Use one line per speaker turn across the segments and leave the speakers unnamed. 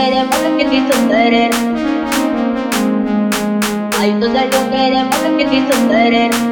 डोंगर बघ किती सुंदर, आई तुझा डोंगर बघ किती सुंदर.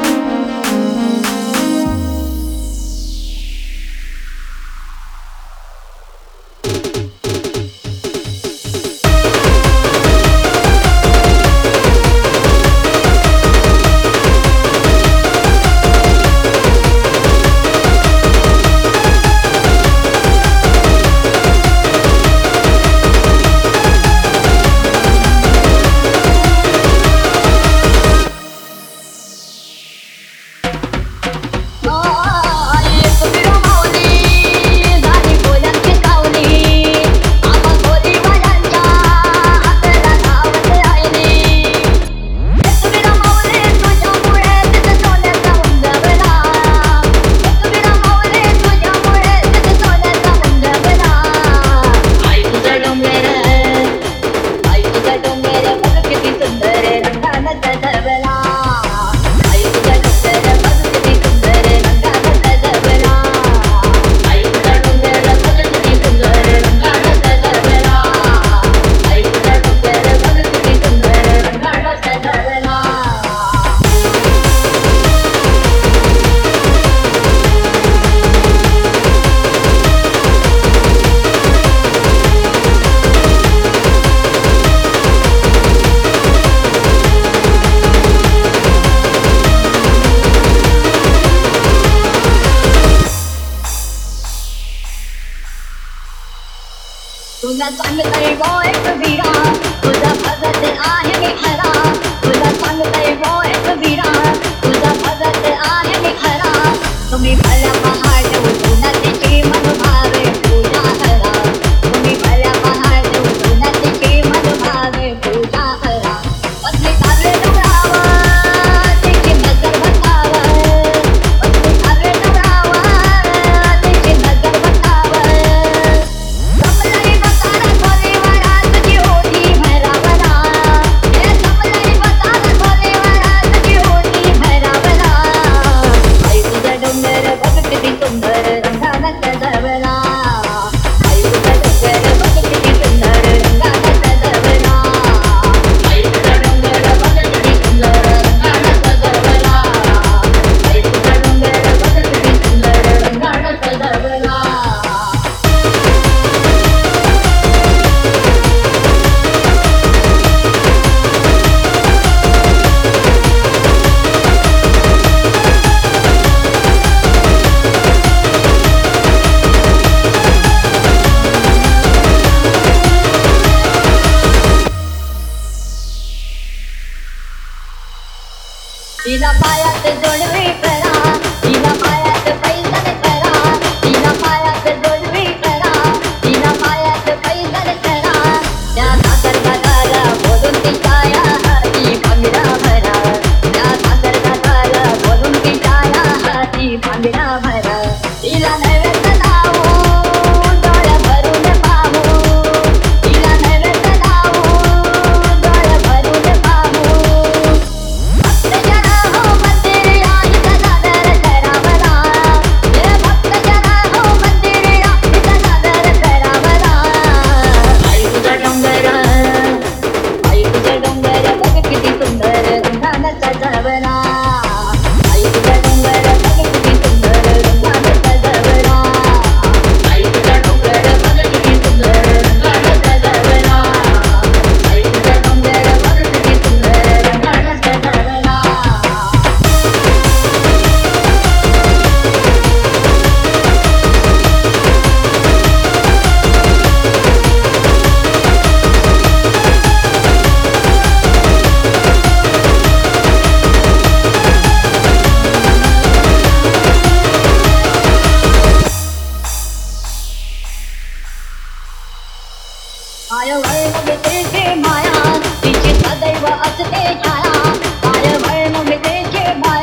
तुला सांगतोय वो एक वीरा, तुझा भगत आहे मी खरा. तुला सांगतोय वो एक वीरा, तुझा भगत आहे मी खरा. तुम्ही भल्या पहाड उठून तिची मन भावे पूजा करा. तुम्ही भल्या पहाड उठून तिची मन भावे पूजा करा. पत्नी कार्य डोंगरावर तिची नजर बसावर, पत्नी कार्य डोंगरावर तिची नजर बसावर. तिला पायात जोडवी करा, तिला पायात पैजण करा. तिला पायात जोडवी करा, तिला पायात पैजण करा. त्या साखर घाटाला बोलून तिच्या हाती भांगडा भरा. त्या साखर घाटाला बोलून तिच्या हाती भांगडा भरा. तिला नैवेद्य लावून डोळ्या भरून पाहू. तिला नैवेद्य लावून डोळ्या भरून पाहू. पायवळ तिची माया, तिची सदैव असते छाया. पायवळ तिची माया.